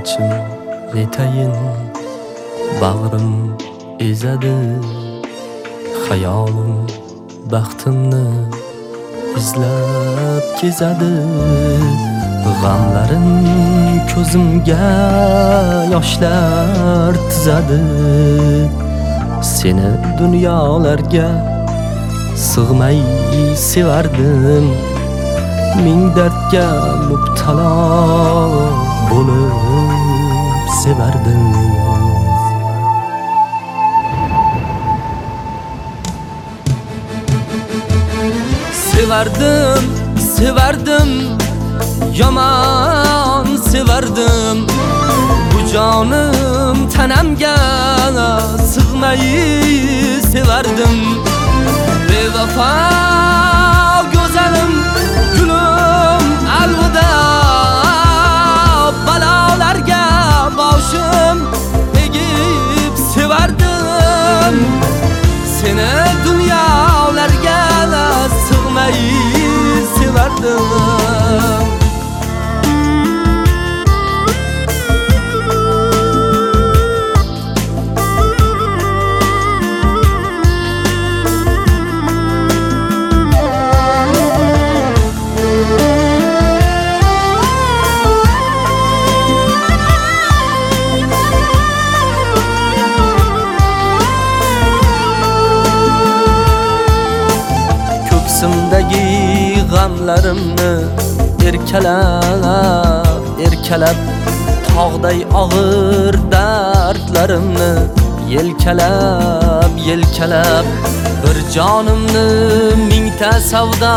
Sog'inchim netayin bag'rim ezadi, xayolim baxtimni izlab kezadi. G'amlarim ko'zimga yoshlar tizadi. Seni dunyolarga sig'may sevardim, ming dardga mubtalo bo'lib sevardim. Sevardim, sevardim, yomon sevardim. Bu jonim tanamga sig'may sevardim. Bevafo go'zalim, gulim alvida. Balolarga boshim egib sevardim. Seni dunyolarga sig'may sevardim. Ko'ksimdagi g'amlarimni erkalab tog'day og'ir dardlarimni yelkalab bir jonimni mingta savdo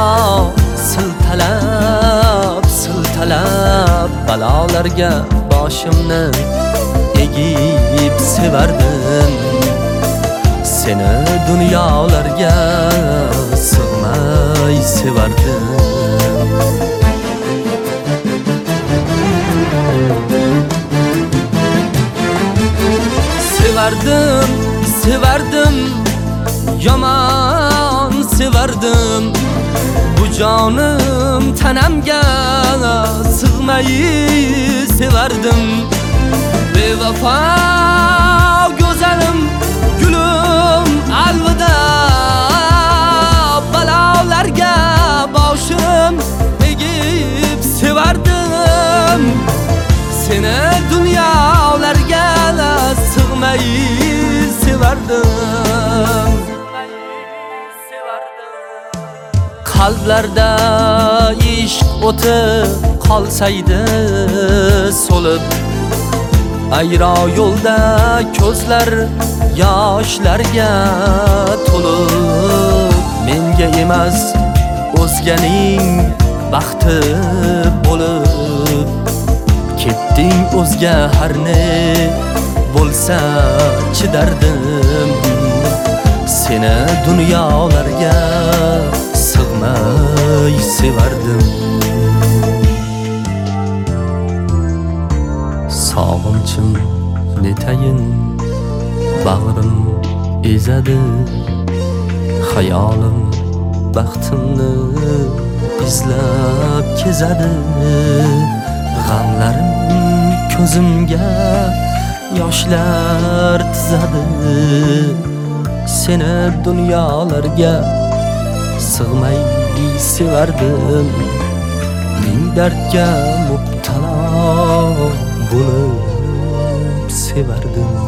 siltalab balolarga boshimni egib sevardim. Seni dunyolarga sig'may sevardim. Sevardim, sevardim, yomon sevardim. Bu jonim tanamga sig'may sevardim. Bevafo go'zalim, gulim alvida. Balolarga boshim egib sevardim. Seni dunyolarga sig'may sevardim. Qalblarda ishq o'ti qolsaydi so'lib, ayro yo'lda ko'zlar yoshlarga to'lib. Menga emas o'zganing baxti bo'lib ketding o'zga, har ne bo'lsa chidardim. Seni dunyolarga sig'may sevardim. Sog'inchim netayin bag'rim ezadi, xayolim baxtimni izlab kezadi. G'amlarim ko'zimga yoshlar tizadi. Seni dunyolarga sig'may sevardim. Ming dardga mubtalo bo'lib sevardim.